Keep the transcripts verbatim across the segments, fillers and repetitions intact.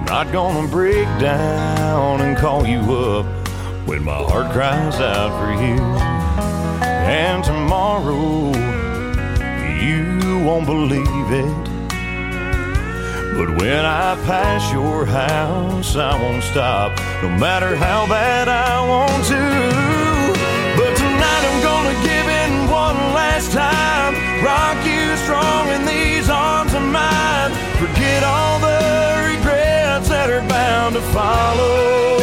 not gonna break down and call you up when my heart cries out for you. And tomorrow, you won't believe it, but when I pass your house, I won't stop, no matter how bad I want to. But tonight I'm gonna give in one last time, rock you strong in these arms of mine, forget all the regrets that are bound to follow.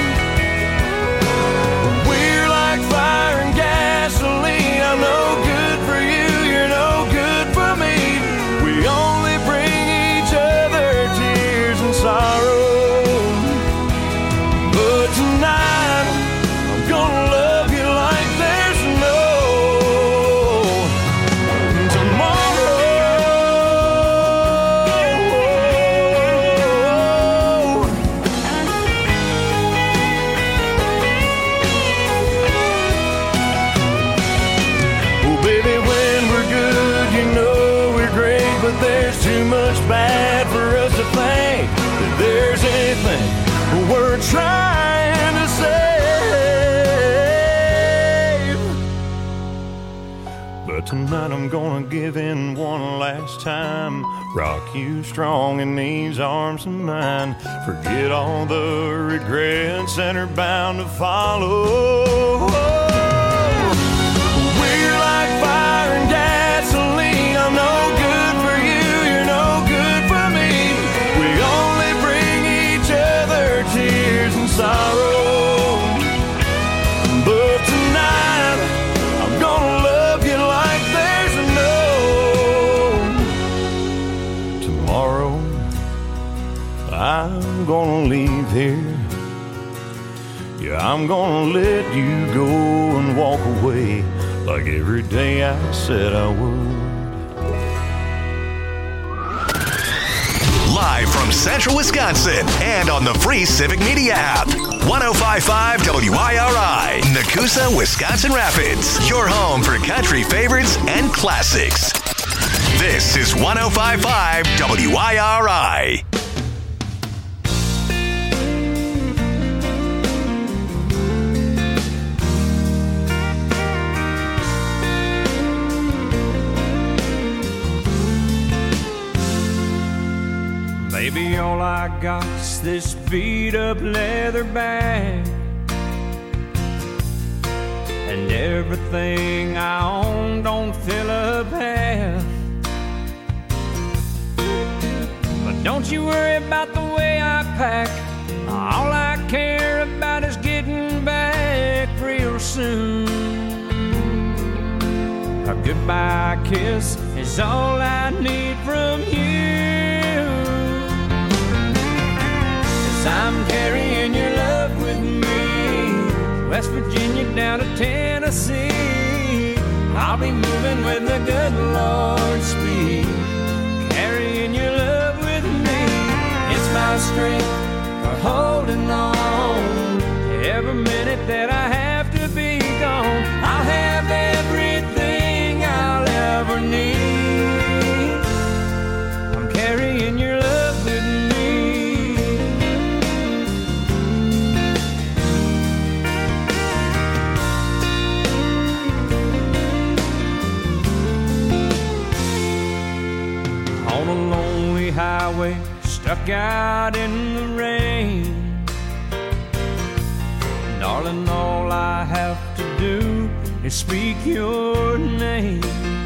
We're like fire and gasoline, I'm no good for you, you're no good for me. We only bring each other tears and sorrow. But tonight I'm gonna love you like there's no tomorrow. Oh baby, when we're good, you know we're great, but there's too much bad for us to think that there's anything we're trying to save. But tonight I'm gonna give in one last time, rock you strong in these arms of mine, forget all the regrets that are bound to follow. We're like fire and gasoline, I'm no good for you, you're no good for me. We only bring each other tears and sorrow. But tonight I'm gonna love you like there's no tomorrow. I'm gonna leave here, yeah, I'm gonna let you go and walk away like every day I said I would. Live from Central Wisconsin and on the free Civic Media app. one oh five point five W I R I, Nakusa, Wisconsin Rapids. Your home for country favorites and classics. This is one oh five point five W I R I. Baby, all I got's this beat up leather bag, and everything I own don't fill up half. But don't you worry about the way I pack, all I care about is getting back real soon. A goodbye kiss is all I need from you. I'm carrying your love with me, West Virginia down to Tennessee. I'll be moving with the good Lord's speed, carrying your love with me. It's my strength for holding on, every minute that I have to be gone. I'll have everything I'll ever need. I'm carrying your love with me. Highway, stuck out in the rain. Darling, all I have to do is speak your name.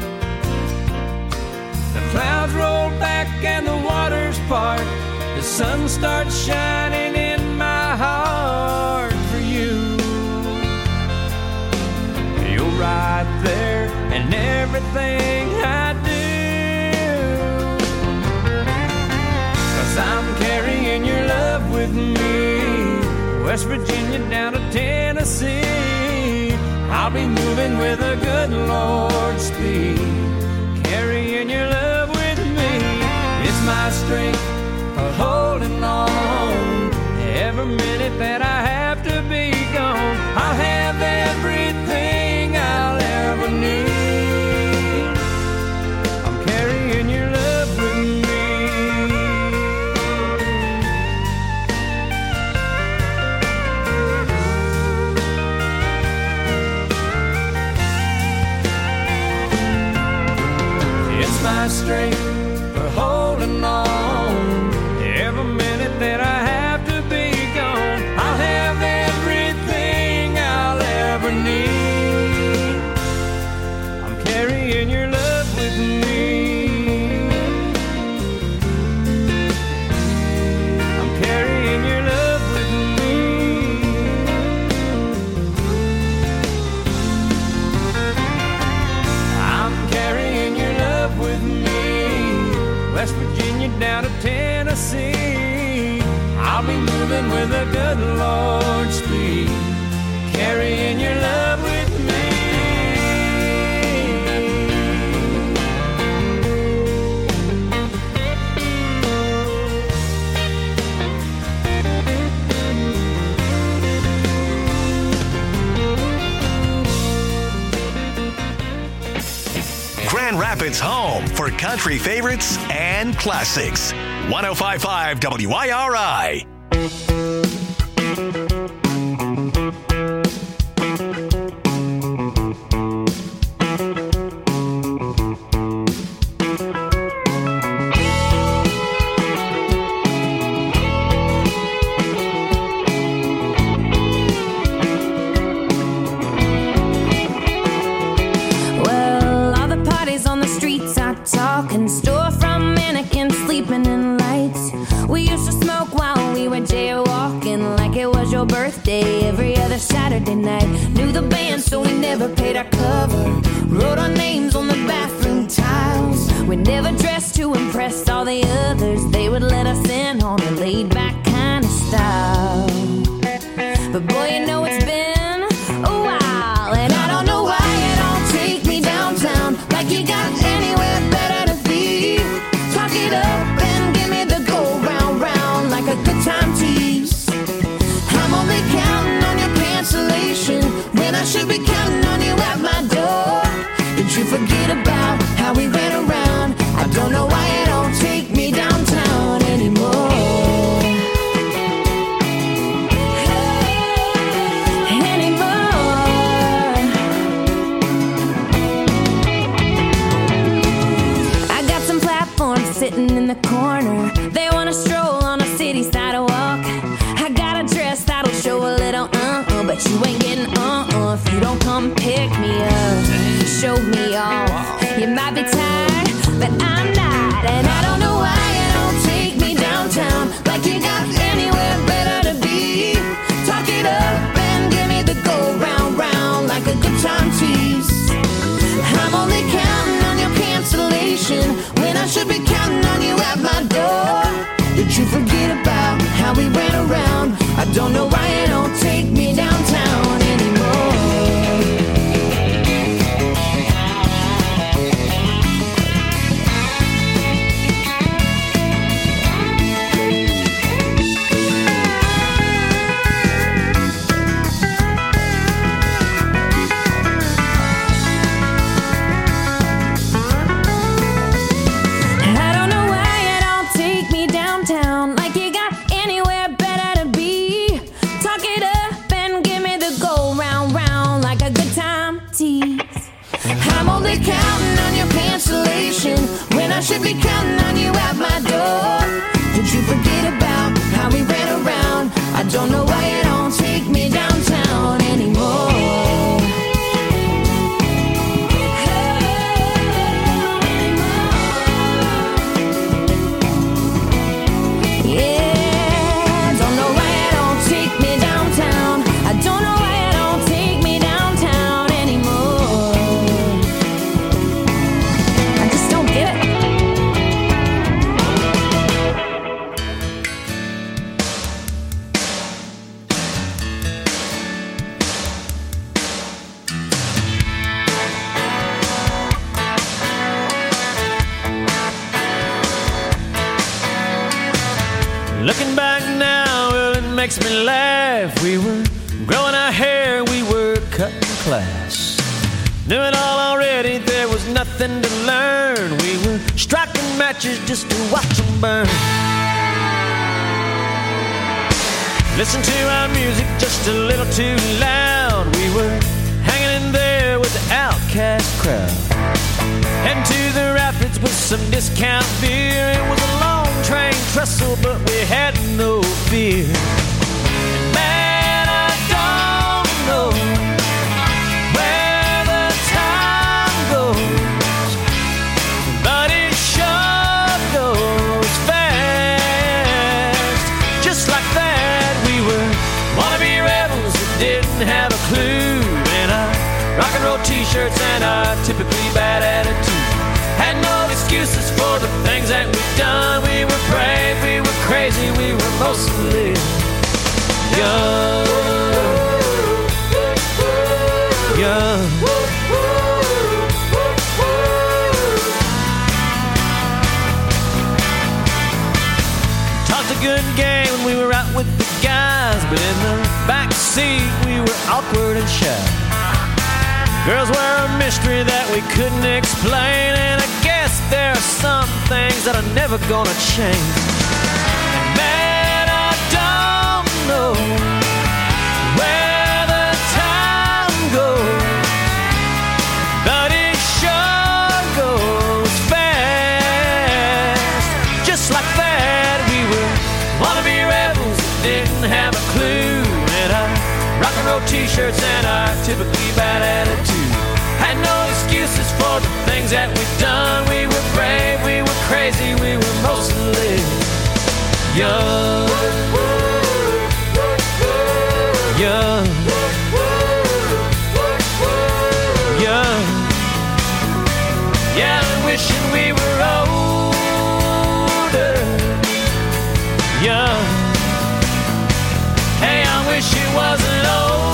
The clouds roll back and the waters part, the sun starts shining in my heart for you. You're right there in everything I do. I'm carrying your love with me, West Virginia down to Tennessee. I'll be moving with a good Lord's speed, carrying your love with me. It's my strength for holding on, every minute that I have to be gone. I'll have everything I'll ever need. I'm carrying your love with me. I'll be moving with the good Lord's speed, carrying your love with me. Grand Rapids' home for country favorites and classics. one oh five point five W I R I. Talking storefront mannequins sleeping in lights. We used to smoke while we were jaywalking like it was your birthday every other Saturday night. Knew the band so we never paid our cover. Wrote our names on the bathroom tiles. We never dressed to impress all the others. They would let us in on a laid back kind of style. But boy, you know it's been a while, and I don't know why you don't take me downtown like you got anywhere better to be. Talk it up and give me the go round round like a good time tease. I'm only counting on your cancellation when I should be counting on you at my door. Did you forget about how we ran around? I don't know why you don't take me downtown anymore. Sitting in the corner, they want to stroll on a city sidewalk. I got a dress that'll show a little uh-uh, but you ain't getting uh-uh if you don't come pick me up, show me off. You might be tired, but I'm not, and I don't know why you don't take me downtown like you got anywhere better to be. Talk it up and give me the go round round like a good time tease. I'm only counting on your cancellation when I should be counting on you at my door. Did you forget about how we ran around? I don't know why you don't take me downtown anymore. Counting on your cancellation when I should be counting on you at my door. Did you forget about how we ran around? I don't know why you don't take me downtown anymore. Yeah, don't know why you don't take me downtown. I don't know why you don't take me downtown anymore. Looking back now, well, it makes me laugh. We were growing our hair, we were cutting class. Knew it all already, there was nothing to learn. We were striking matches just to watch them burn. Listen to our music just a little too loud. We were hanging in there with the outcast crowd. Heading to the Rapids with some discount beer. It was a long train trestle, but we had no fear. And man, I don't know where the time goes, but it sure goes fast. Just like that, we were wannabe rebels that didn't have a clue. In our rock and roll t-shirts and our typically bad attitude. Had no excuses for the things that we've done. We were brave, we were crazy, we were mostly young. Young. Talked a good game when we were out with the guys, but in the back seat we were awkward and shy. Girls were a mystery that we couldn't explain, and I guess there are some things that are never gonna change. And man, I don't know where the time goes, but it sure goes fast. Just like that, we were wannabe rebels that didn't have a clue, and our rock and roll t-shirts and our typically bad attitude. Had no excuses for the things that we've done. We were brave, we were crazy, we were mostly young. Young. Young. Yeah, I'm wishing we were older. Young. Hey, I wish it wasn't over.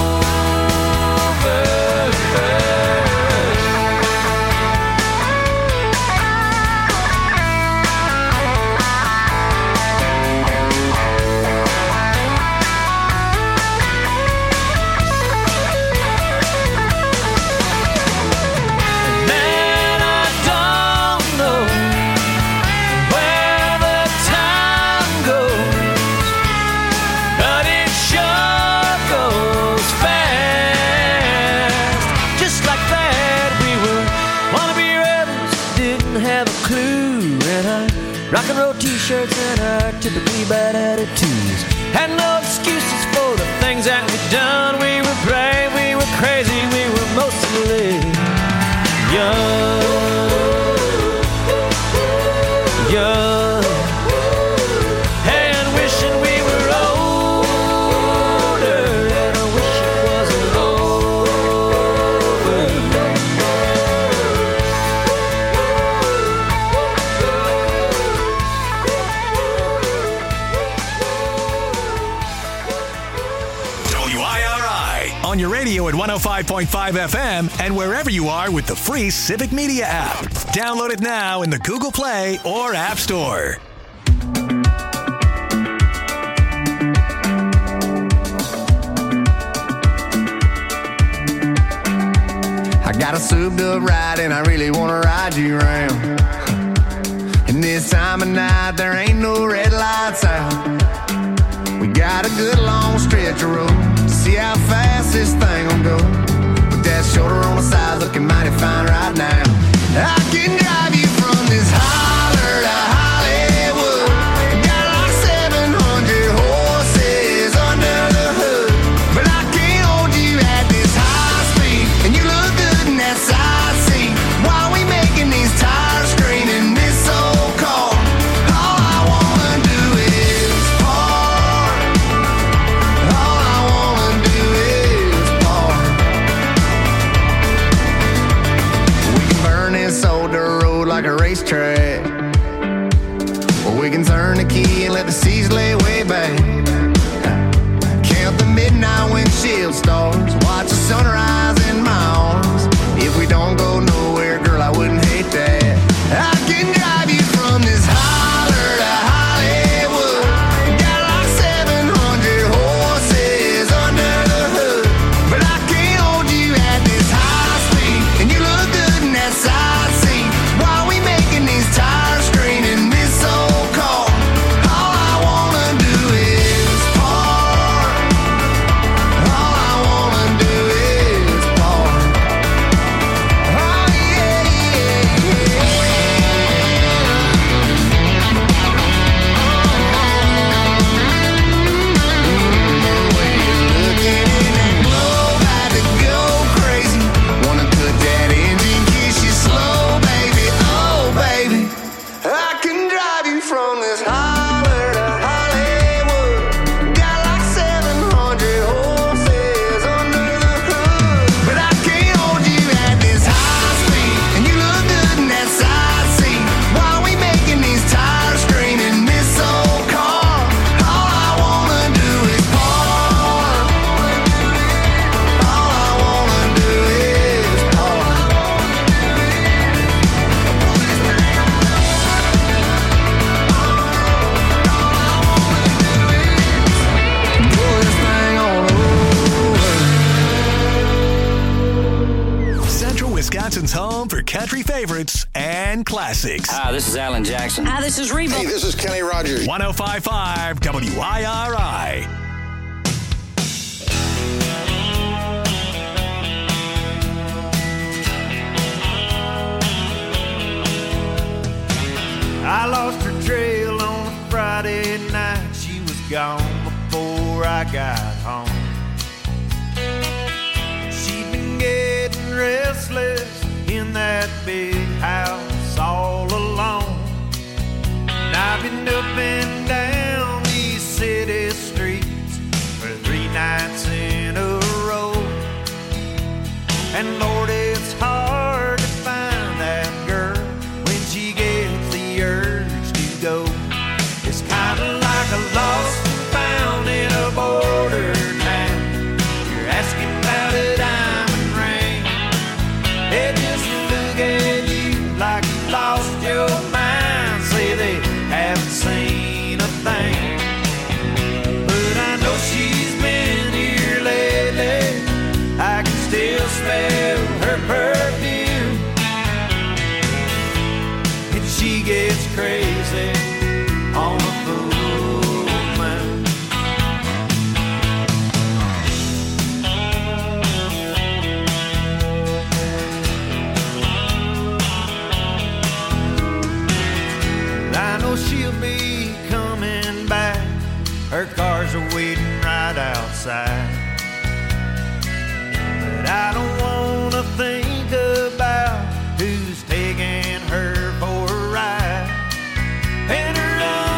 Rock and roll t-shirts and our typically bad attitudes. Had no excuses for the things that we'd done. We were brave, we were crazy, we were mostly young. Young. Hey, and wishing we were older, and I wish it wasn't over. On your radio at one oh five point five F M and wherever you are with the free Civic Media app. Download it now in the Google Play or App Store. I got a souped up ride and I really want to ride you around. And this time of night there ain't no red lights out. We got a good long stretch of road. See how fast this thing will go. With that shoulder on the side looking mighty fine right now. I can drive you from this holler to Hollywood. Got like seven hundred horses under the hood. But I can't hold you at this high speed. And you look good in that side seat. While we making these tires scream in this old car. All I wanna do is park. All I wanna do is park. We can burn this old dirt road like a for country favorites and classics. Hi, this is Alan Jackson. Hi, this is Reba. Hey, this is Kenny Rogers. one oh five point five W I R I. I lost her trail on a Friday night. She was gone before I got home. She'd been getting restless in that big house all alone. And I've been up and down these city streets for three nights in a row. And Lord, it's hard to find that girl when she gets the urge to go. It's kind of like a lost and found in a border town. You're asking about a diamond ring. They just look at you like you lost your mind. Say they haven't seen a thing. But I know she's been here lately. I can still smell her perfume. And she gets crazy on the full moon. I know she'll be coming back. Her cars are waiting right outside. But I don't want to think about who's taking her for a ride. And her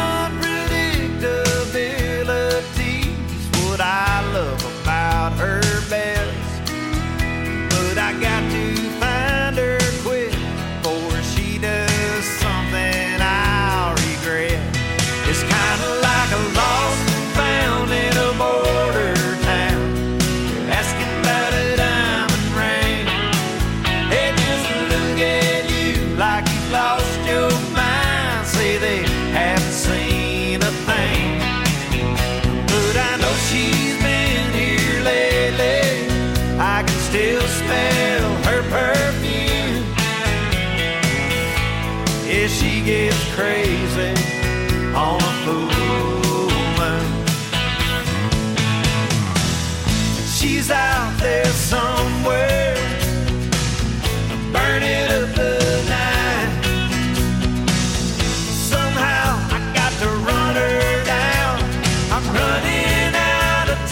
unpredictability's what I love about her best. But I got to find her quick before she does something I'll regret. It's kind of like a lost and found in a border town. You're asking about a diamond ring. They just look at you like you've lost your mind. Say they haven't seen a thing. But I know she's been here lately. I can still smell her perfume. Yeah, she gets crazy on a full moon. She's out there somewhere, burning up the night. Somehow I got to run her down. I'm running out of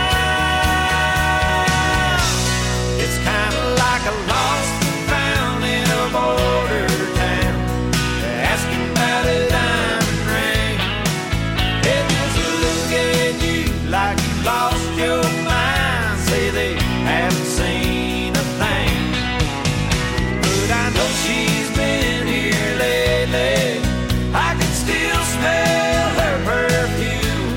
time. It's kind of like a lost and found in a border town. They're asking about a diamond ring. They just look at you like you lost your mind. Say they haven't seen a thing. But I know she's been here lately. I can still smell her perfume.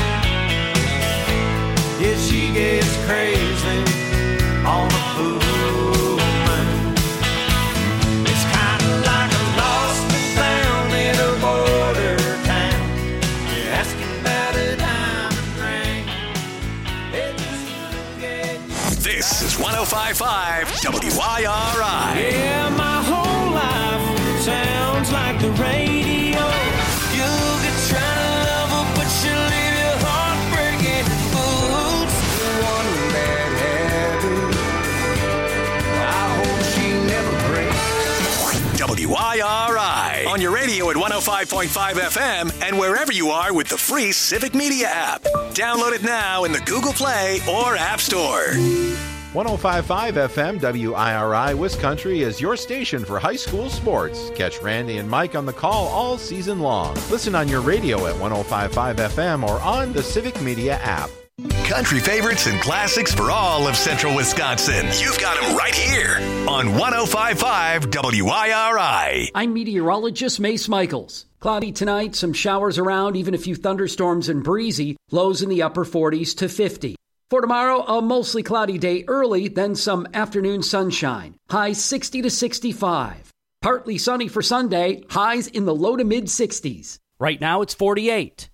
Yeah, she gets crazy on the full moon. It's kind of like a lost and found in a border town. You're asking about a diamond ring. They just look at you. This is one oh five point five W I R I. Yeah, my whole life sounds like the radio. You could try to love her, but she'll leave your heart breaking. Oops, one bad habit. I hope she never breaks. W I R I. On your radio at one oh five point five F M and wherever you are with the free Civic Media app. Download it now in the Google Play or App Store. one oh five point five F M W I R I Wiscountry is your station for high school sports. Catch Randy and Mike on the call all season long. Listen on your radio at one oh five point five F M or on the Civic Media app. Country favorites and classics for all of central Wisconsin. You've got them right here on one oh five point five W I R I. I'm meteorologist Mace Michaels. Cloudy tonight, some showers around, even a few thunderstorms and breezy. Lows in the upper forties to fifty. For tomorrow, a mostly cloudy day early, then some afternoon sunshine. Highs sixty to sixty-five. Partly sunny for Sunday, highs in the low to mid sixties. Right now it's forty-eight.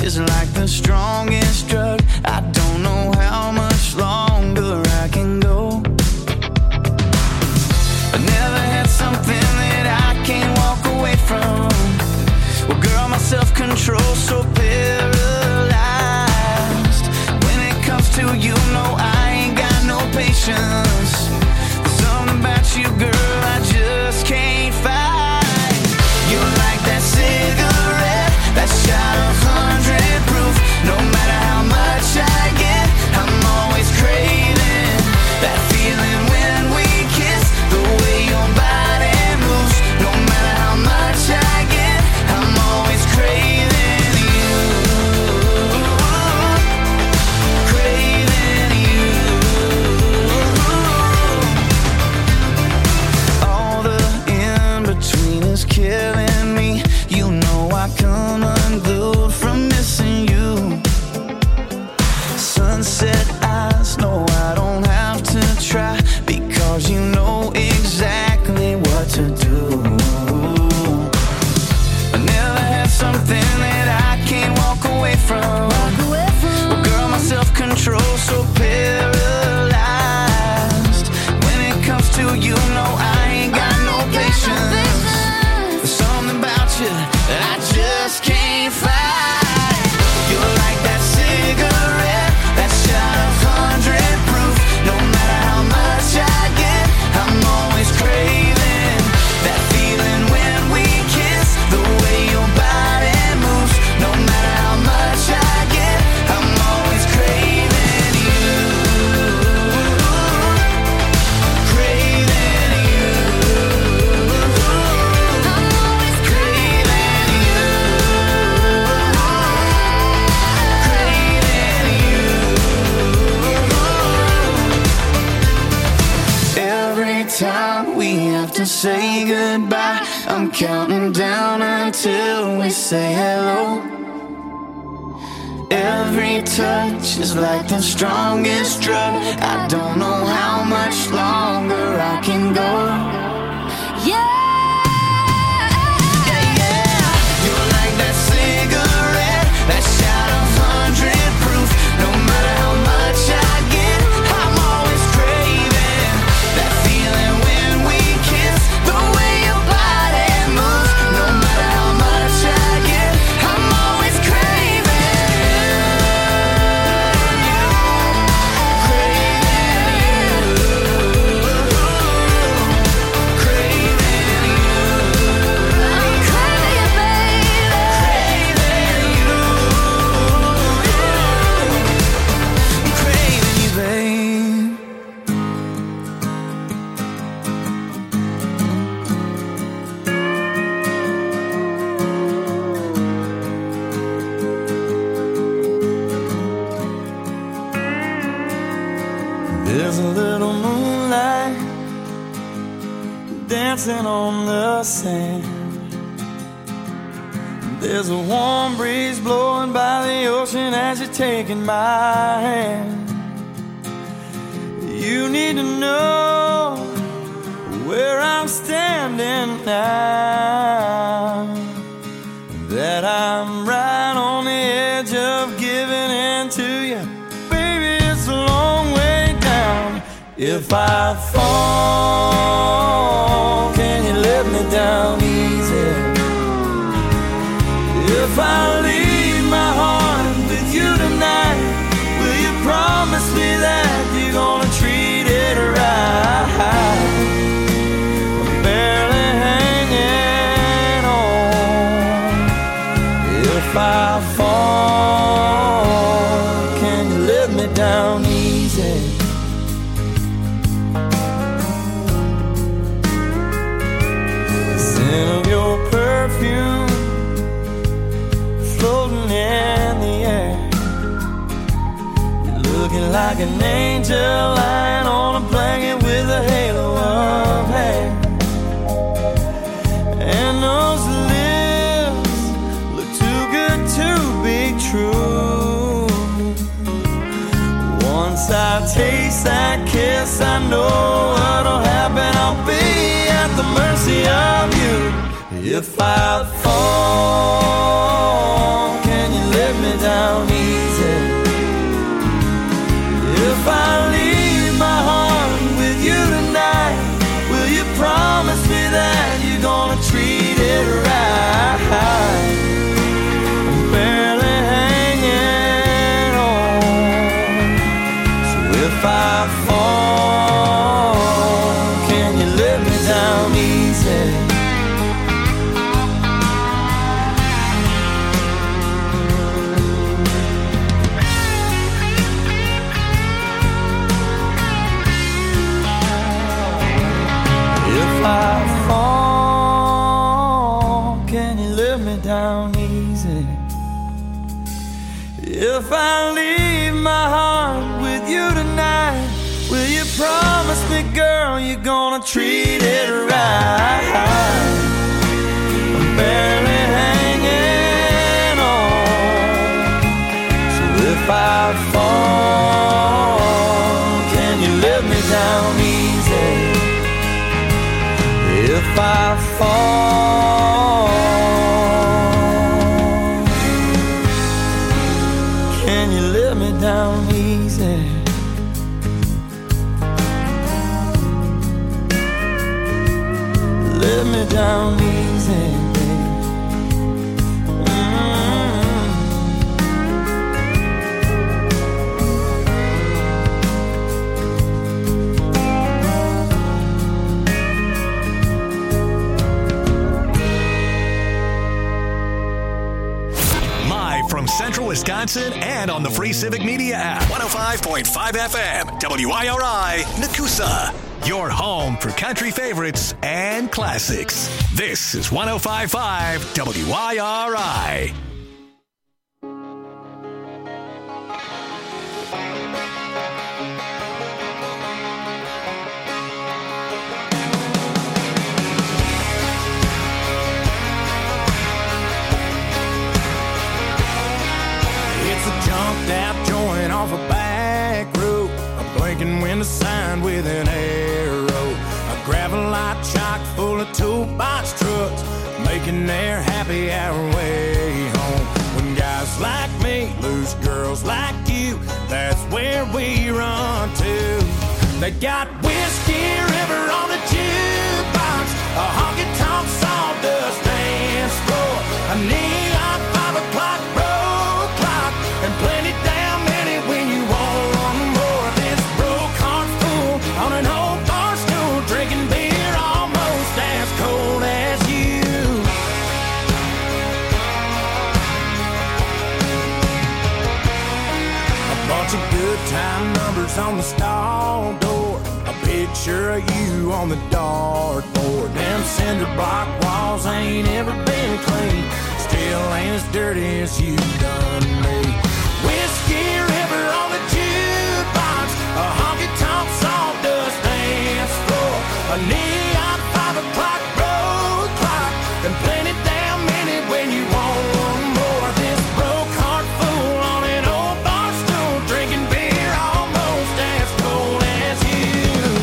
is like the strongest drug. I don't know how much longer I can go. I never had something that I can't walk away from. Well, girl, my self-control's so paralyzed. When it comes to you, no, I ain't got no patience. There's something about you, girl, I just can't fight. You're like that cigarette, that shot of hundred proof. No matter how much I get, I'm always craving that feeling when we kiss. The way your body moves. No matter how much I get, I'm always craving you. Craving you. All the in-between is killing me. You know I come unglued from missing you. Sunset eyes, no, I don't have to try, because you know exactly what to do. I never had something that I can't walk away from. Well, girl, my self-control's so paralyzed. When it comes to you, no, I ain't got no patience. There's something about you that I just can't fight. You're like that cigarette, that shot of hundred proof. No matter how much I get, I'm always craving that feeling when we kiss. The way your body moves. No matter how much I get, I'm always craving you. Craving you. I'm always craving you. Every time we have to say goodbye, I'm counting down until we say hello. Every touch is like the strongest drug. I don't know how much longer I can go. Yeah. You're like that cigarette, that shot of hundred proof. No matter how much I get, I'm always craving that feeling when we kiss. The way your body moves. No matter how much I get, I'm always craving you. Craving you. Craving you. I'm craving you, baby. Craving you. I'm craving you, babe. There's a little moonlight dancing on the sand. There's a warm breeze blowing by the ocean as you're taking my hand. You need to know where I'm standing now, that I'm right on the edge of giving in to you. Baby, it's a long way down. If I fall, can you let me down easy? If I leave my heart with you tonight, will you promise me that you're gonna treat it right? I'm barely hanging on. If I fall, can you let me down easy? The scent of your perfume floating in the air. You're looking like an angel lying on a blanket with a halo of hair. And those lips look too good to be true. Once I taste that kiss, I know what'll happen. I'll be at the mercy of you. If I fall, can you let me down easy. If I leave my heart with you tonight, will you promise me, girl, you're gonna treat it right? I'm barely hanging on, so if I fall, can you let me down easy? If I fall, can you let me down easy? Let me down easy, babe. Mm-hmm. Live from Central Wisconsin and on the free Civic Media app. one oh five point five F M, W I R I, Nakusa. Your home for country favorites and classics. This is one oh five point five W I R I. It's a jumped out joint off a back road, a blinking window sign with an arrow, a gravel-light chock full of toolbox trucks, making their happy hour way home. When guys like me lose girls like you, that's where we run to. They got Whiskey River on the jukebox, a honky-tonk sawdust dance floor, a neon five o'clock road clock, and plenty damn many when you want one more. This broke heart fool on an old bar stool, drinking beer almost as cold as you. A bunch of good time numbers on the stall door, a picture of you on the dartboard. Them cinder block walls ain't ever been clean, still ain't as dirty as you done me. Whiskey River on the jukebox, a honky-tonk sawdust dance floor, a neon five o'clock road clock, and plenty damn many when you want one more. This broke heart fool on an old bar stool, drinking beer almost as cold as you.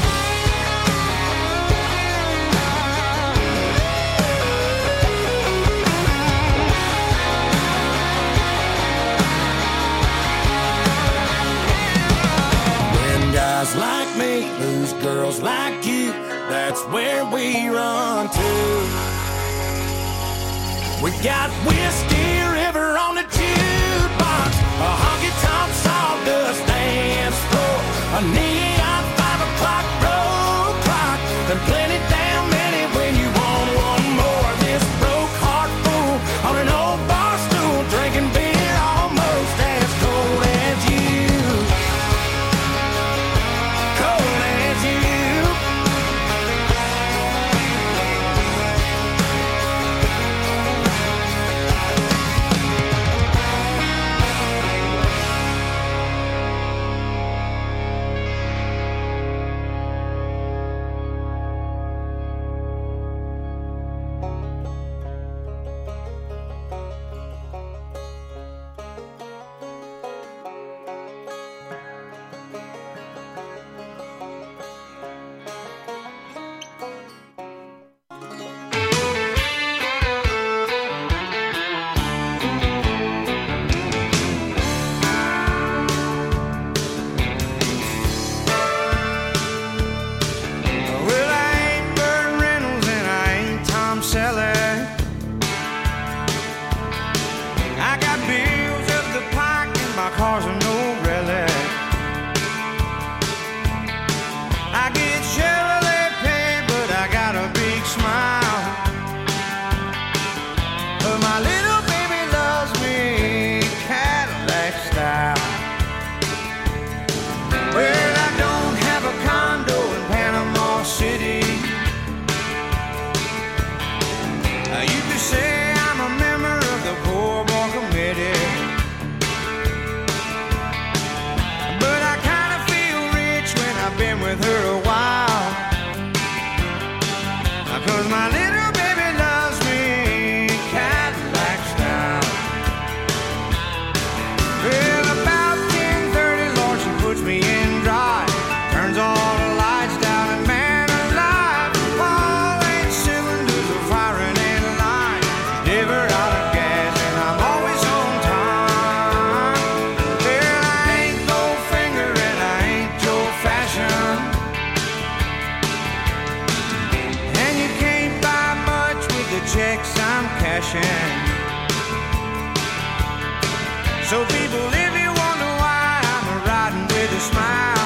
Guys like me lose girls like you, that's where we run to. We got Whiskey River on the jukebox, a honky-tonk sawdust dance floor, a neon five o'clock road clock, and plenty damn many when you want one more. This broke heart fool on an old bar stool, drinking beer almost as cold as you. Cold as you. fashion. So people, if you wonder why I'm riding with a smile,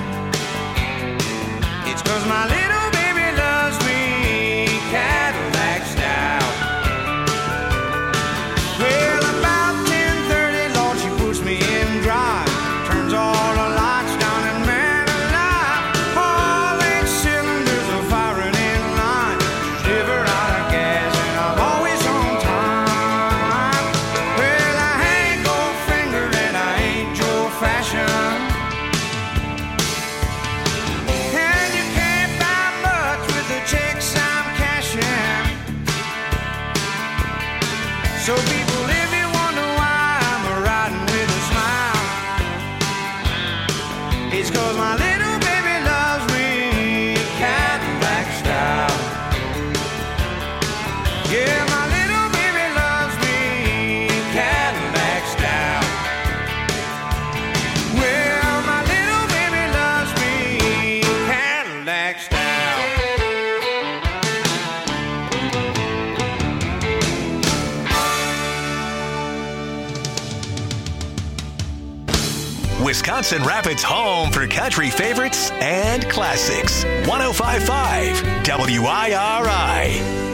it's 'cause my little baby loves me Cadillac style. Well, about ten thirty, Lord, she puts me in drive, turns all the lights down, and man alive, all eight cylinders are firing in line. Never out of gas, and I'm always on time. Well, I ain't Goldfinger and I ain't Joe Fashion, and you can't buy much with the checks I'm cashing. So people, if you wonder why I'm riding with a smile, it's 'cause my little baby loves me Cadillac style. Yeah, my little baby loves me Cadillac style. Well, my little baby loves me Cadillac style. Wisconsin Rapids' home for country favorites and classics. one oh five point five W I R I.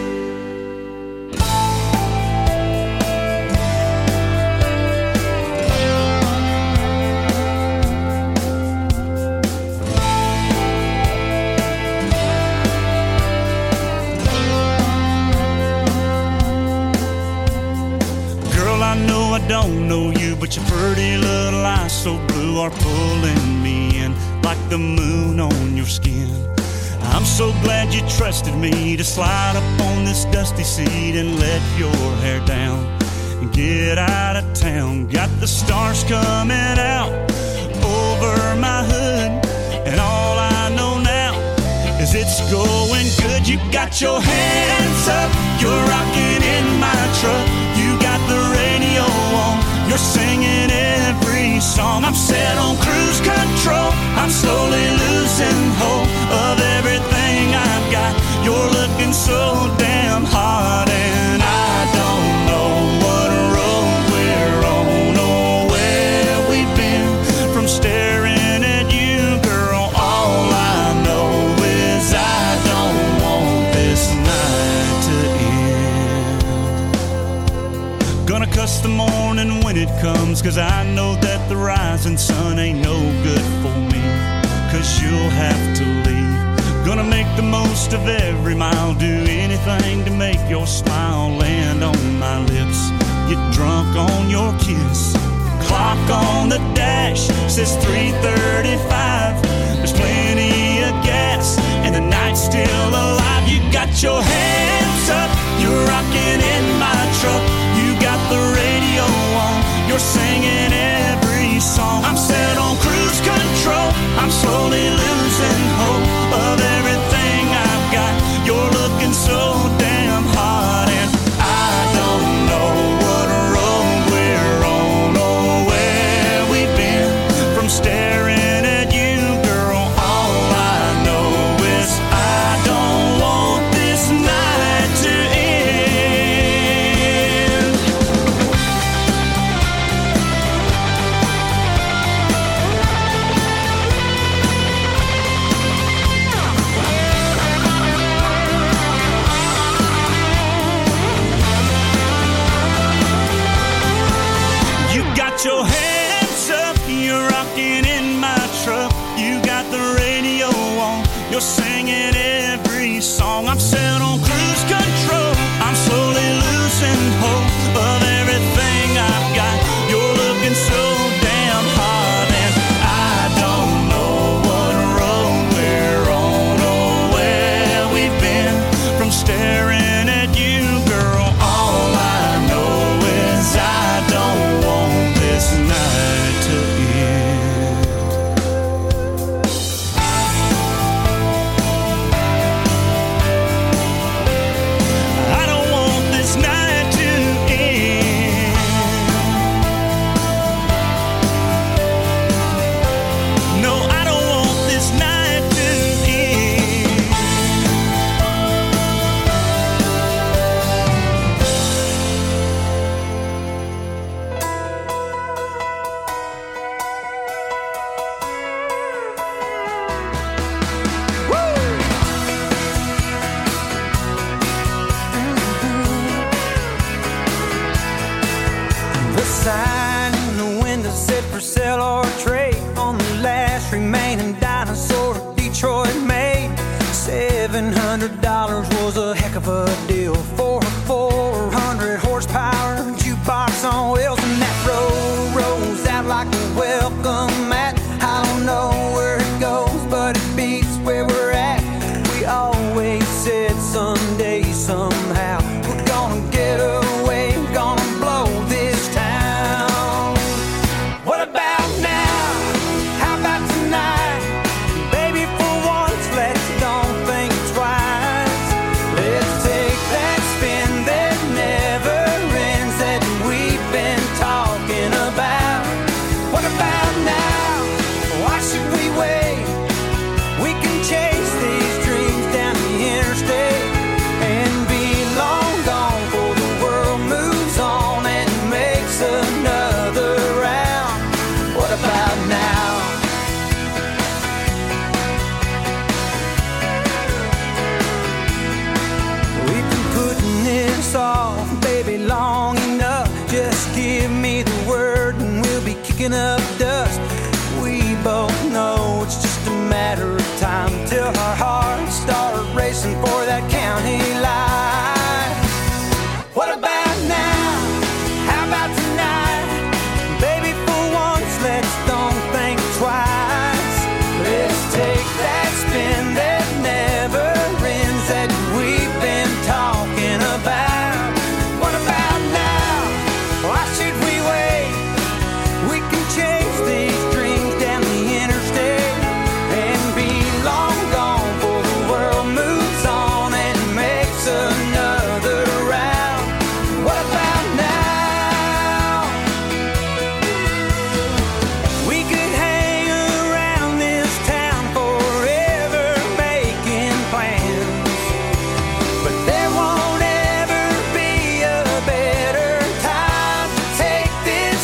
Girl, I know I don't know you, but your pretty little eyes so blue are pulling me in like the moon on your skin. I'm so glad you trusted me to slide up on this dusty seat and let your hair down and get out of town. Got the stars coming out over my hood, and all I know now is it's going good. You got your hands up, you're rocking in my truck. You got the radio on, you're singing every song. I'm set on cruise control, I'm slowly losing hope of everything I've got. You're looking so damn hot, and I don't know what road we're on or where we've been. From staring at you, girl, all I know is I don't want this night to end. Gonna cuss the morning when it comes, 'cause I know that the rising sun ain't no good for me, 'cause you'll have to leave. Gonna make the most of every mile, do anything to make your smile land on my lips. Get drunk on your kiss. Clock on the dash says three thirty-five. There's plenty of gas and the night's still alive. You got your hands up, you're rocking in my truck. You got the radio on, you're singing every song. I'm set on cruise control, I'm slowly losing hope of everything I've got. You're looking so damn hot, and I don't know what road we're on or where we've been. From staring at you, girl, all I know is I don't want this night to end. You got your hands up, you're rocking in my truck. You got the radio on, you're singing every song. I'm set on cruise control, I'm slowly losing hope of everything I've got. You're looking so damn hot, and I don't know what road we're on or where we've been. From staring at you, girl, all I know is I don't want this night to end. sign in the window said for sale or trade on the last remaining dinosaur Detroit made. Seven hundred dollars was a heck of a deal for a four hundred horsepower jukebox on wheels, and that road rolls out like a welcome mat. I don't know where it goes, but it beats where we're at. We always said someday, somehow, we're gonna get away, we're gonna blow this town. What about now? How about tonight? Baby, for once, let's don't think twice. Let's take that spin that never ends that we've been talking about. What about now? Why should we wait? We can chase these dreams down the interstate and be long gone before the world moves on and makes another round. What about now? We've been putting this off, baby, long enough. Just give me the word and we'll be kicking up dust. We both know it's just a matter of time till our hearts start racing for that county line. What about now? How about tonight? Baby, for once, let's don't think twice. Let's take that spin that never ends that we've been talking about. What about now? Why should we wait? We can chase these dreams down the interstate and be long gone before the world moves on and makes another round. What about now? We could hang around this town forever making plans, but there won't ever be a better time to take this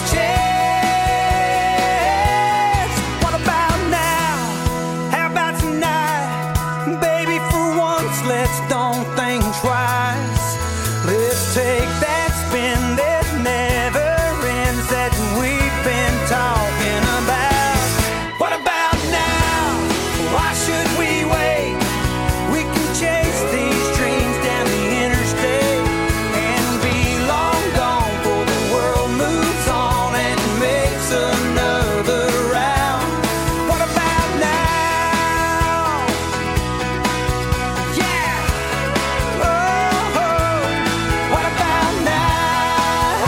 chance. What about now? How about tonight? Baby, for once, let's don't think twice. Let's take that spin that never ends that we've been talking about. What about now? Why should we wait? We can chase these dreams down the interstate and be long gone before the world moves on and makes another round. What about now? Yeah. Oh, oh. What about now?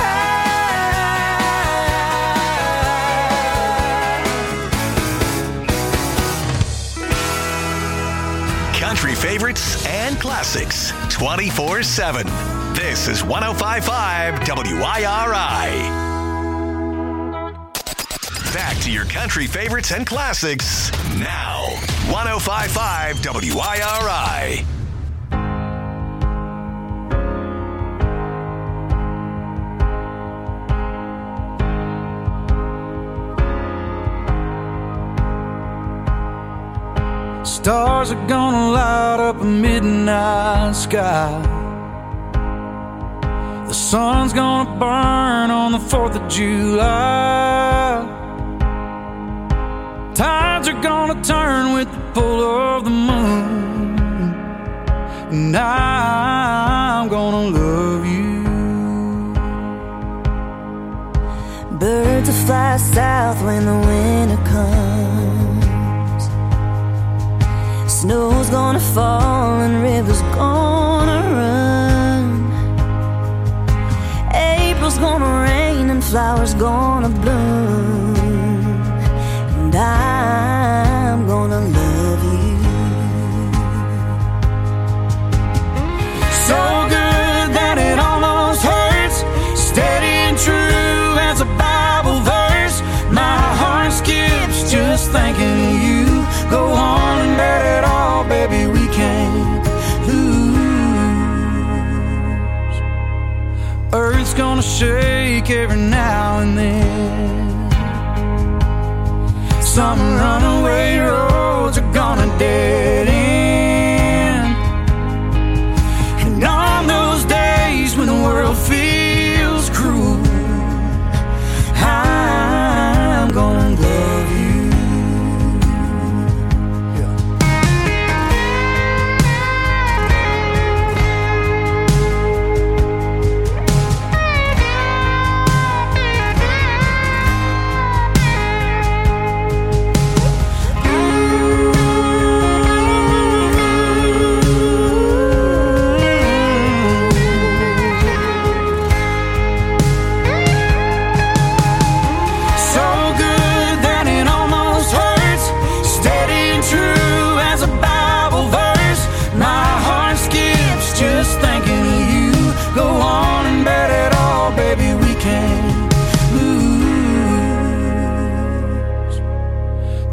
Country favorites and classics twenty-four seven. This is one oh five point five W I R I. Back to your country favorites and classics now. one oh five point five W I R I. Stars are gonna light up a midnight sky. The sun's gonna burn on the fourth of July. Tides are gonna turn with the pull of the moon, and I'm gonna love you. Birds will fly south when the winter comes. Snow's gonna fall and rivers gonna run. April's gonna rain and flowers gonna bloom, and I'm gonna love you. So good that it almost hurts, steady and true as a Bible verse. My heart skips just thinking of you. Go on and let it all, baby, we can't lose. Earth's gonna shake every now and then. Some runaway roads are gonna dead end. And on those days when the world feels cruel,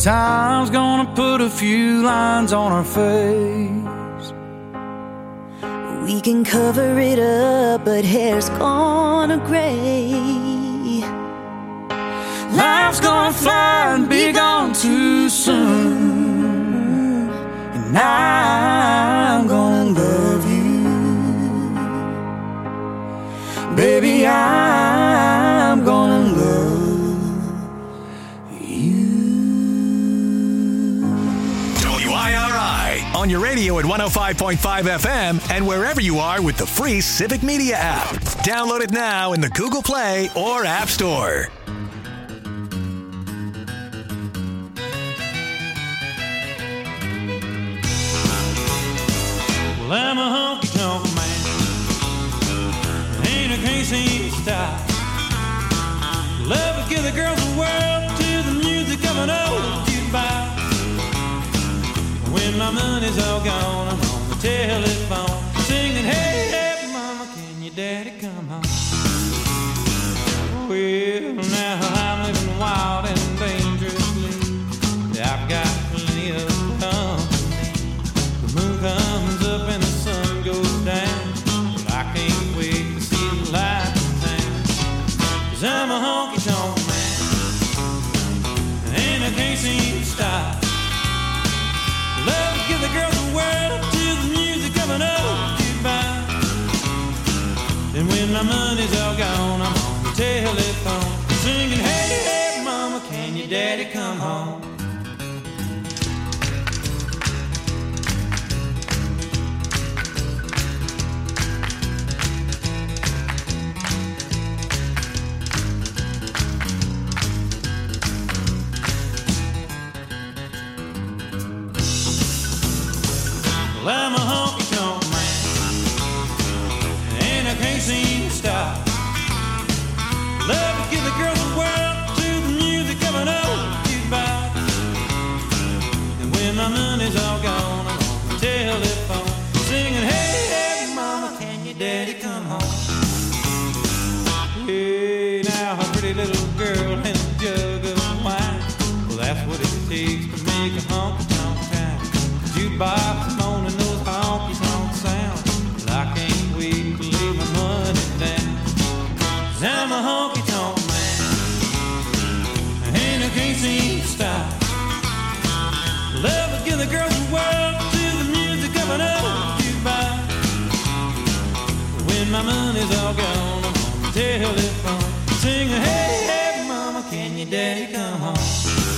time's gonna put a few lines on our face. We can cover it up, but hair's gonna gray. Life's gonna fly and be gone too soon, and I'm gonna love you, baby. I'm gonna love you. W I R I on your radio at one oh five point five F M and wherever you are with the free Civic Media app. Download it now in the Google Play or App Store. Well, I'm a honky-tonk man, ain't a crazy style. Love to give the girls the world to the music of an old jukebox. When my money's all gone, I'm on the telephone singing, hey, hey, mama, can your daddy come home? Well, now I'm living wild and dangerously. I've got plenty of company. The moon comes up and the sun goes down, but I can't wait to see the light in town. 'Cause I'm a honky-tonk man, and I can't seem to stop. Love to give the girls the world to the music of an old jukebox. And when my money's all gone, I'm on the telephone singing, hey, hey, mama, can your daddy come home? Well, I'm a honky-tonk man, and I can't seem to stop. Love to give the girls the world to the music of an old jukebox. And when my money's all gone, I'm on the telephone singing, hey, hey, mama, can your daddy come home? Hey, now a pretty little girl and a jug of wine, well, that's what it takes to make a honky-tonk town. Jukebox moaning those honky-tonk sounds, but I can't wait to lay my money down. 'Cause I'm a honky-tonk man, and I can't seem to stop. Love to give the girls the world to the music of an old jukebox. When my money's all gone, I'm on the telephone singing, hey, hey, mama, can your daddy come home?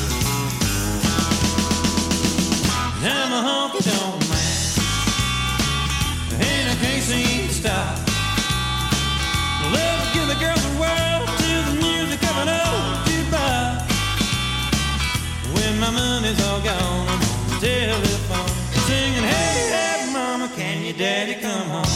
I'm a honky-tonk man, and I can't seem to stop. Love to give the girls the world to the music of an old jukebox. When my money's all gone, I'm on the telephone singing, hey, hey, mama, can your daddy come home?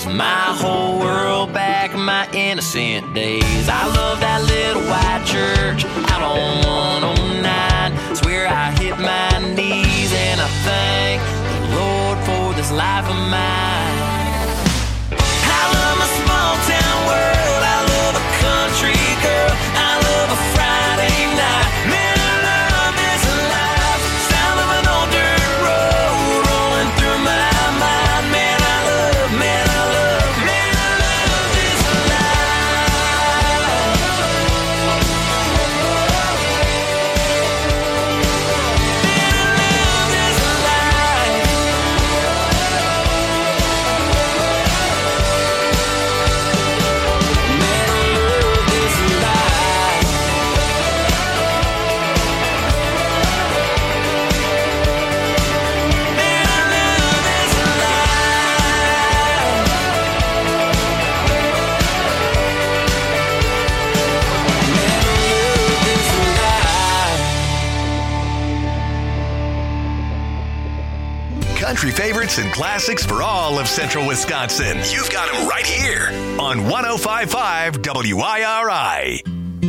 my whole world back in my innocent days. I love that little white church out on one oh nine. It's where I hit my knees and I thank the Lord for this life of mine. I love my small town world. I love a country girl. I love a Friday night. Man, I love this life. Sound of an old dirt road rolling through my mind. Man, I love, man, I love, man, I love this life. Man, I love this life. Man, I love this life. Man, I love this life. Man, I love this life. Country favorites and classics for all of Central Wisconsin. You've got them right here on one oh five point five W I R I.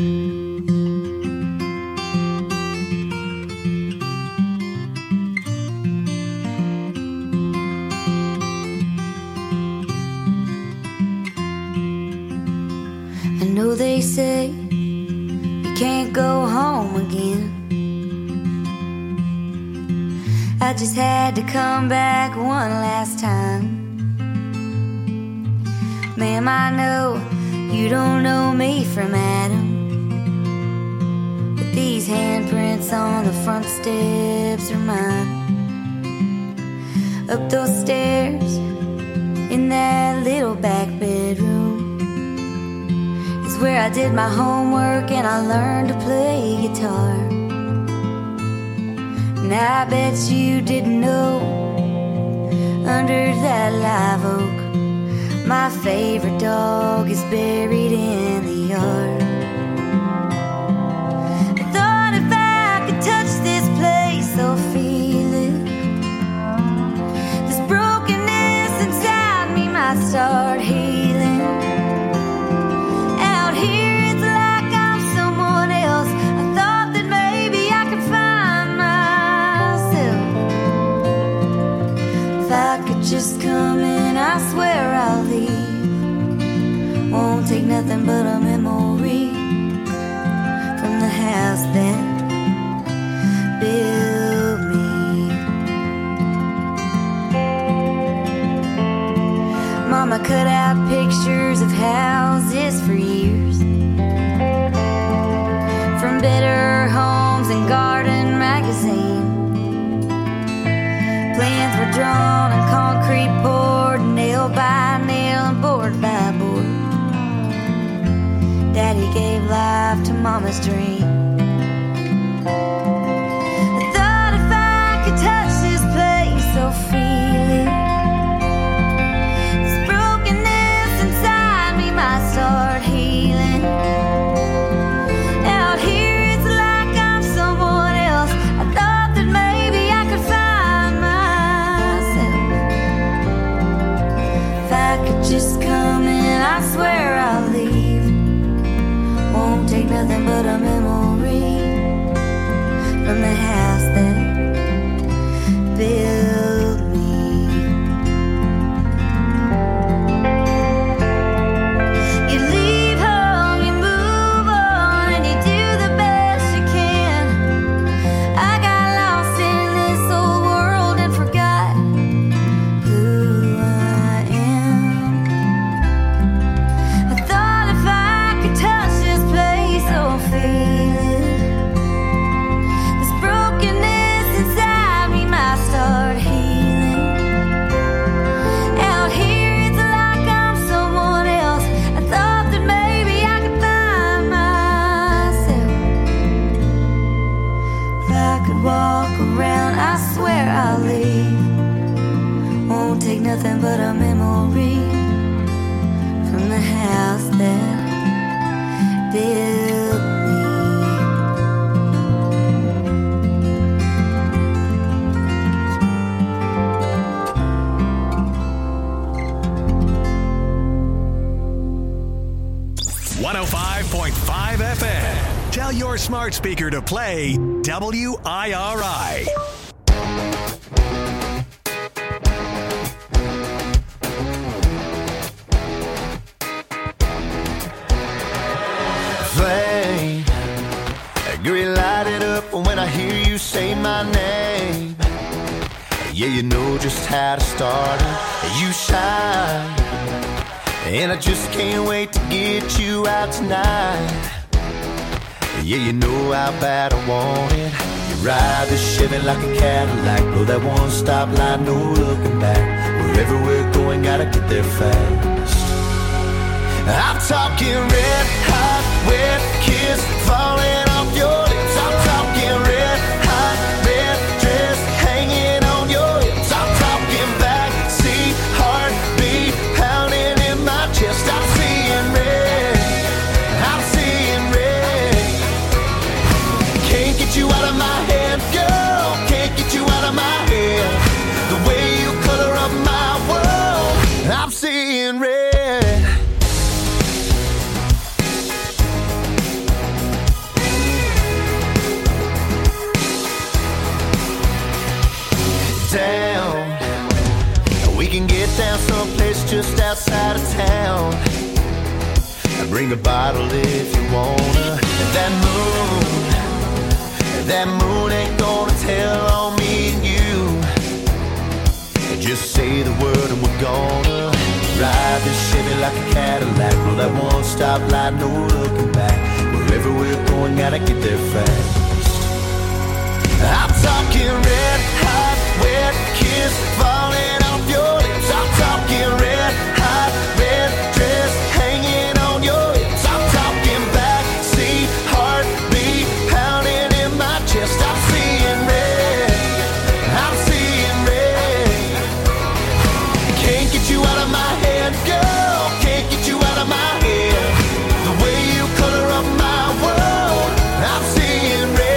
I know they say you can't go home again. I just had to come back one last time. Ma'am, I know you don't know me from Adam, but these handprints on the front steps are mine. Up those stairs in that little back bedroom is where I did my homework and I learned to play guitar. And I bet you didn't know, under that live oak, my favorite dog is buried in the yard. I thought if I could touch this place or feel it, this brokenness inside me might start healing. Out here it's like I'm someone else. I thought that maybe I could find myself. If I could just come in, I swear I'll leave. Won't take nothing but a memory from the house that built me. Mama cut out pictures of houses for years, from Better Homes and Garden magazine. Plans were drawn and concrete poured, nail by nail and board by board. Daddy gave life to Mama's dream. I thought if I could touch this place or feel it, this brokenness inside me might start healing. Out here it's like I'm someone else. I thought that maybe I could find myself. If I could just come in, I swear I'll leave. Won't take nothing but a memory one oh five point five F M. Tell your smart speaker to play W I R I. Flame, green light it up when I hear you say my name. Yeah, you know just how to start it. You shine, and I just can't wait to get you out tonight. Yeah, you know how bad I want it. You ride the Chevy like a Cadillac, blow that one stop light, no looking back. Wherever we're going, gotta get there fast. I'm talking red hot, wet kiss falling off your lips. I'm talking red hot, red dress hanging on your hips. I'm talking backseat heartbeat pounding in my chest. I'm seeing red, I'm seeing red. Can't get you out of my head, girl. Can't get you out of my head. The way you color up my world, I'm seeing red. Down, we can get down someplace just outside of town. Bring a bottle if you wanna. That moon, that moon ain't gonna tell on me and you. Just say the word and we're gonna ride this Chevy like a Cadillac. Roll that one stop light, no looking back. Wherever we're going, gotta get there fast. I'm talking red hot, wet kiss falling off your lips. I'm talking red hot, red dress hanging on your hips. I'm talking backseat heartbeat pounding in my chest. I'm seeing red, I'm seeing red. Can't get you out of my head, girl. Can't get you out of my head. The way you color up my world, I'm seeing red.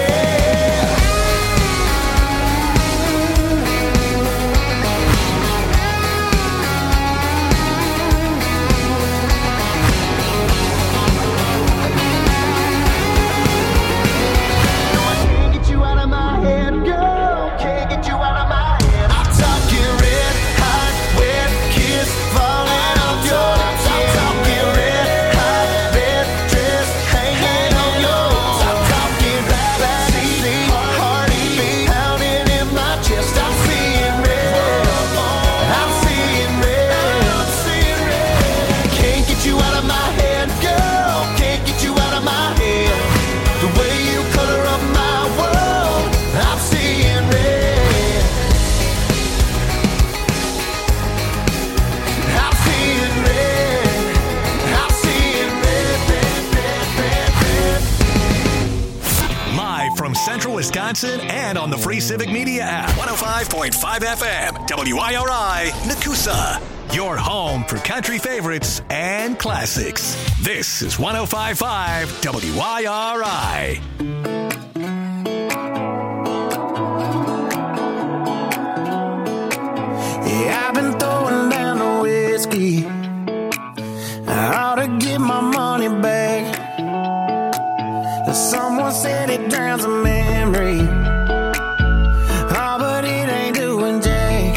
Wisconsin and on the free Civic Media app. one oh five point five F M, W I R I, Nakusa. Your home for country favorites and classics. This is one oh five point five W I R I. Yeah, I've been throwing down the whiskey. I ought to get my money back. Someone said it drowns a memory. Oh, but it ain't doing jack.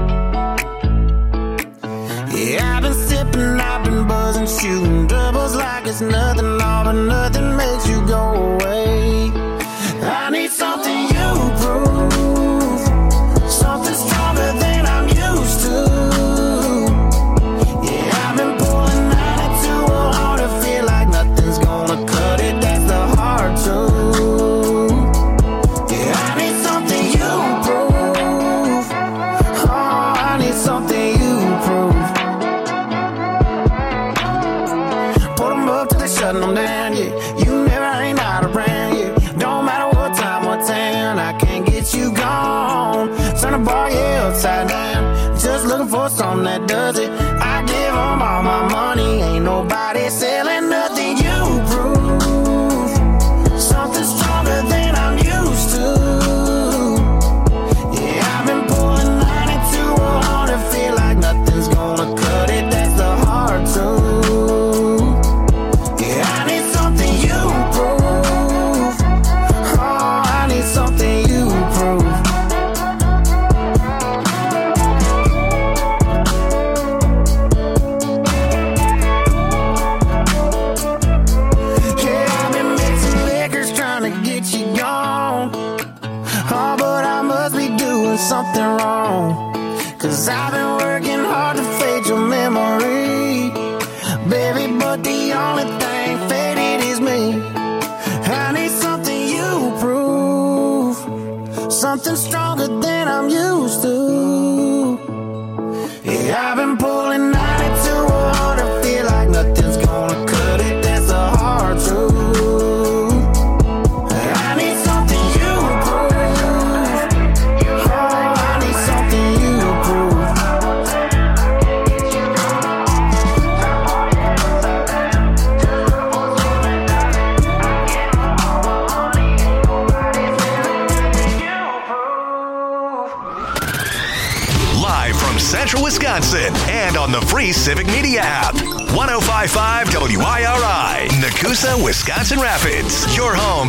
Yeah, I've been sipping, I've been buzzing, shooting doubles like it's nothing. All but nothing makes you go away. I need something you prove, something stronger than I'm used to. Yeah, I've been pulling ninety-two on to feel like nothing's gonna cut it. That's the hard truth. Yeah, I need something you prove. Oh, I need something you prove. Put them up till they shutting them down, yeah. You never ain't out around, yeah. Don't matter what time, what town, I can't get you gone. Turn the bar, yeah, upside down. Just looking for something that does it. I give them all my money. Ain't nobody selling nothing you prove. Something stronger than I'm used to. Yeah, I've been pulling ninety-two on to feel like nothing's gonna cut it. That's the hard truth. Yeah, only thing faded is me. I need something you prove, something stronger than I'm used to. Yeah, I've been pulling ninety to one. I feel like nothing's gonna cut it. That's the hard truth. I need something you prove. Oh, I need something you prove. Live from Central Wisconsin and on the free Civic Media app. ten fifty-five W I R I, Nakusa, Wisconsin Rapids. Your home